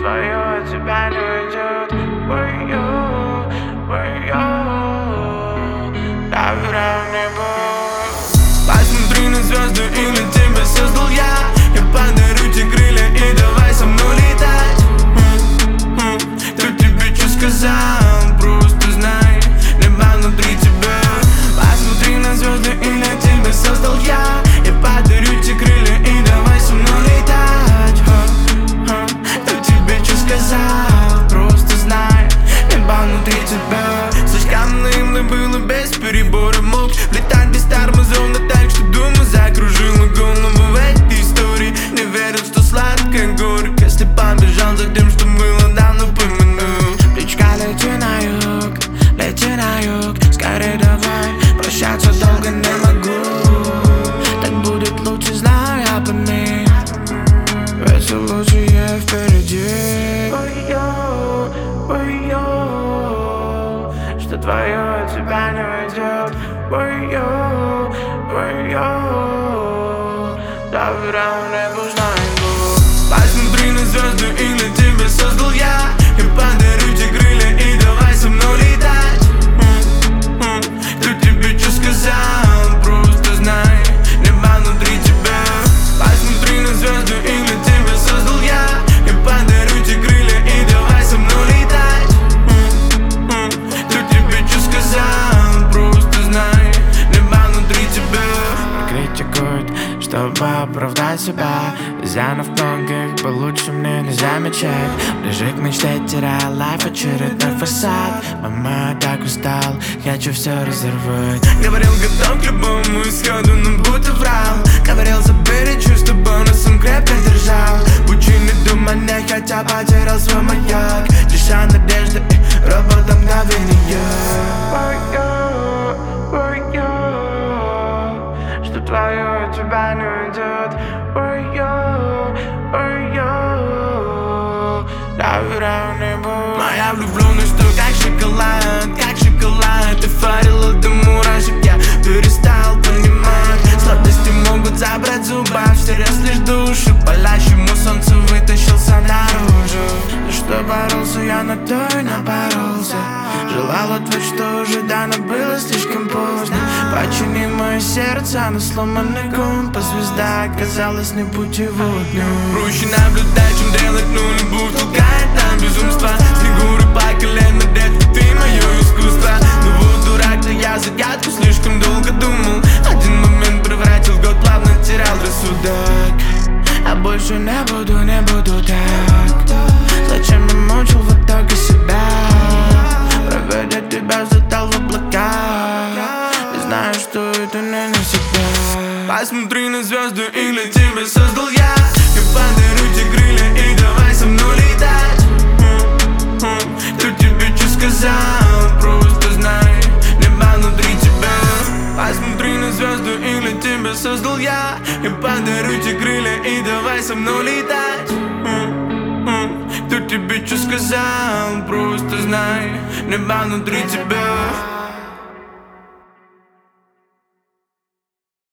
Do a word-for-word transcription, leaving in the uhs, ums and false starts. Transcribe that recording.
твое от тебя не уйдет. Ой-ё, ой-ё, доверяю небу. Посмотри на звезды, или тебя создал я. Я подарю тебе крылья и давай со мной летать. Кто тебе что сказал, просто знай, небо внутри тебя. Посмотри на звезды, или тебя создал я. Я подарю тебе крылья и давай со мной летать. Кто тебе что сказал, просто знай, небо внутри тебя. Слишком наивно было без перебора, мог летать без тормозов, так что дума закружила голову в этой истории. Не верил, что сладкая горько, если побежал за тем, что было давно помянул. Птичка, лети на юг, лети на юг, скорее давай, прощаться долго не могу. Так будет лучше, знаю я, пойми, ведь все лучшее впереди. Ой-ё, ой-ё, что твое от тебя не уйдет. Ой-ё, ой-ё, доверяю небу, знаю Бог. Посмотри на звезды, или тебя создал я. Я подарю тебе крылья и давай со мной летать. Кто тебе что сказал, просто знай, небо внутри тебя. Посмотри на звезды, или тебя создал я. Я подарю тебе крылья и давай со мной летать. Кто тебе что сказал, просто знай, небо внутри тебя. Критикуют, чтобы оправдать себя. Зянов многих бы лучше мне не замечать. Ближе к мечте теряю лайф, очередной фасад. Мама, так устал, хочу все разорвать. Говорил, готов к любому исходу, но будто врал. Говорил, забери чувства, бонусом крепко держал. Пучины думания, хотя потерял свой маяк. Лиша надежды и робот мгновения. Ой-ё, ой-ё, что твое от тебя не уйдет. Ой-ё, ой-ё, доверяю небу. Моя влюбленность, то как шоколад, как шоколад. Ты фарила до мурашек, я перестал понимать. Сладости могут забрать зуба, всерьез лишь душу. Палящему солнцу вытащился наружу. За что боролся, я на то и напоролся. Желал ответ, что уже давно было слишком поздно. Почини мое сердце на сломанный компас. Звезда оказалась непутеводной. Проще наблюдать, чем делать, но любовь толкает нам безумство. Фигуры по колено, детка, ты мое искусство. Ну вот дурак-то я загадку слишком долго думал. Один момент превратил в год, плавно терял рассудок. А больше не буду, не буду так. Зачем я мучил в итоге себя? Проведя тебя задал в облака. Не знаю, что это не навсегда. Посмотри на звезды, или тебя создал я. Я подарю тебе крылья и давай со мной летать. Кто тебе что сказал, просто знай, небо внутри тебя. Посмотри на звезды, или тебя создал я. Я подарю тебе крылья и давай со мной летать. Кто тебе что сказал, просто знай, небо внутри тебя.